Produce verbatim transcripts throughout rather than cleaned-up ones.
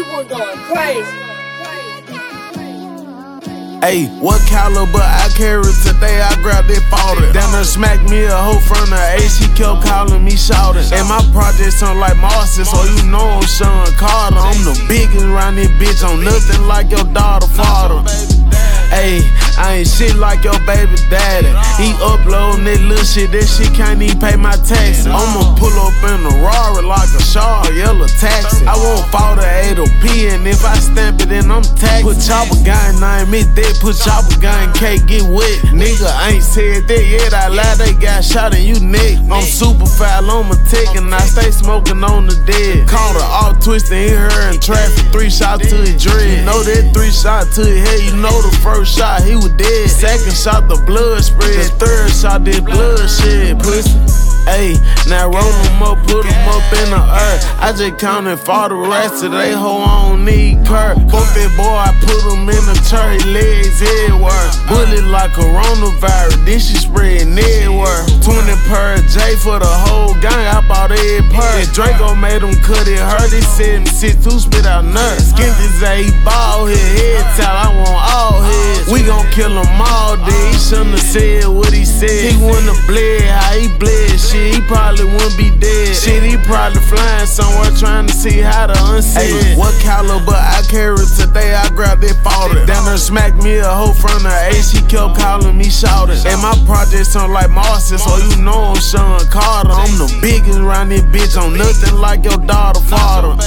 People going crazy. Ayy, what caliber I carry today? I grabbed it forty. Down there smacked me a hoe from the A, she kept calling me shouting. And my project sound like Marcy, so you know I'm Sean Carter. I'm the biggest round this bitch, I'm nothing like your daughter father. Ayy, I ain't shit like your baby daddy. He uploadin' that little shit, that shit can't even pay my taxes. I'ma pull up in a Rari like a Shaw, yellow taxi. I won't fall to eight O P, and if I stamp it, then I'm taxed. Put chopper gun, name me dead, put chopper gun, can't get wet. Nigga ain't said that yet, I lied, they got shot in you neck. I'm super foul on my tick, and I stay smoking on the dead. Caught her all twisted, hit her in traffic, three shots to his dread. You know that three shots to his head, you know the first shot, he was dead. Second shot, the blood spread. The third shot, this blood shed, pussy. Ayy, now roll them up, put them up in the earth. I just counted for the rest of they hoe, I don't need Kurt. Fuck that boy, I put him in the church, legs everywhere. Bullet like coronavirus, this shit spreading everywhere. twenty per J for the whole gang, I bought every purse. Draco made him cut it, hurt it, said me sit two spit out nuts. Skin this A, he bald head, head towel, I want all heads. We gon' kill them all, dude. He shouldn't have said what he said. He wouldn't have bled how he bled, shit. He probably wouldn't be dead. Shit, he probably flying somewhere trying to see how to unseat it. What caliber I carry today? I grabbed it forty. Down there smacked me a hoe from the A, she kept calling me shouting. And my project sound like Marcy, so you know I'm Sean Carter. I'm the biggest round this bitch, I'm nothing like your daughter father.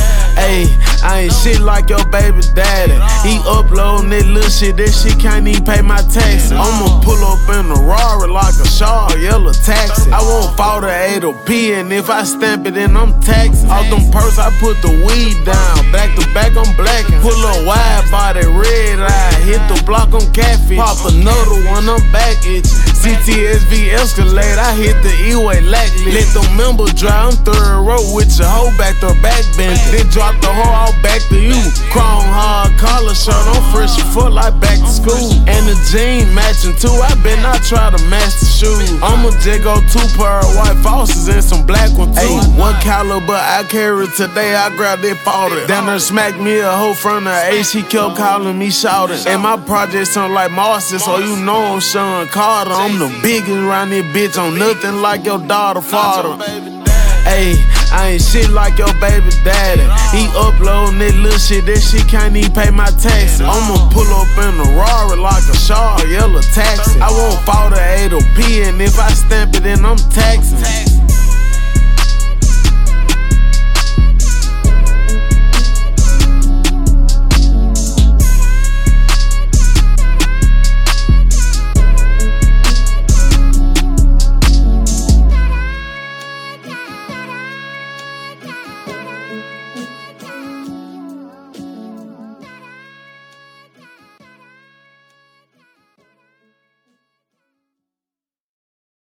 Ayy, I ain't shit like your baby daddy. He uploadin' that little shit, that shit can't even pay my taxes. I'ma pull up in a Rari like a Shaw, yellow taxi. I won't fall to eight O P, and if I stamp it, then I'm taxing. Off them purse, I put the weed down. Back to back, I'm blackin'. Pull up wide body, red eye. Hit the block, I'm catfish. Pop another one, I'm back at you. C T S V Escalade, I hit the E-way lack list. Let them members drive, I'm third row with your hoe back to back bench. Then drop the hoe out back to you. Chrome hard collar shirt, I'm fresh as fuck like back to school. And the jean matching too, I bet not try to match the shoes. I'ma just go two pair of white falsies and some black ones too. Ayy, what caliber I carry today? I grabbed it forty. Down there smacked me a hoe from the A, she kept calling me shouting. And my project sound like Marcy, so you know I'm Sean Carter. I'm the biggest round this bitch, I'm nothing like your daughter father. Ayy, I ain't shit like your baby daddy. He uploadin' that little shit, that shit can't even pay my taxes. I'ma pull up in a Rari like a Shaw, yellow taxi. I won't fall to eight O P, and if I stamp it, then I'm taxing.